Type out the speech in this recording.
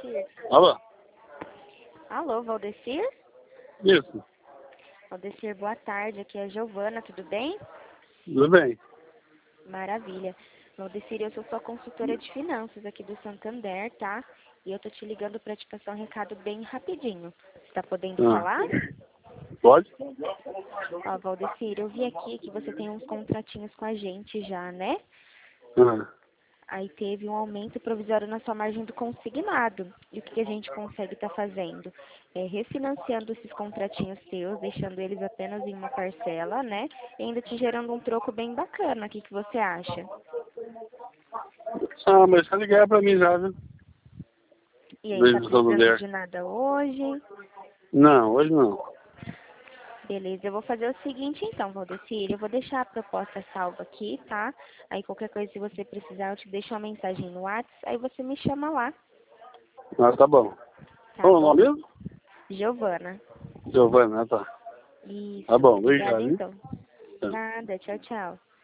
Alô? Alô, Valdecir? Isso, Valdecir, boa tarde. Aqui é a Giovana, tudo bem? tudo bem. Maravilha. Valdecir, eu sou sua consultora de finanças aqui do Santander, tá? E eu tô te ligando pra te passar um recado bem rapidinho. Você tá podendo falar? Pode? Ó, Valdecir, eu vi aqui que você tem uns contratinhos com a gente já, né? Ah, Aí teve um aumento provisório na sua margem do consignado. E o que a gente consegue estar fazendo? Refinanciando esses contratinhos seus, deixando eles apenas em uma parcela, né? E ainda te gerando um troco bem bacana. O que você acha? mas já ligaram pra mim já, viu? E aí, tá Desde o precisando Santander. de nada hoje? Não, hoje não. Beleza, eu vou fazer o seguinte então, Valdecir. Eu vou deixar a proposta salva aqui, tá? Aí qualquer coisa, se você precisar, eu te deixo uma mensagem no WhatsApp, aí você me chama lá, Ah, tá bom. tá Qual o bom? nome mesmo? Giovana. Giovana, tá. Tá Isso, bom, obrigada obrigado, hein? então. Tá. Nada, tchau, tchau.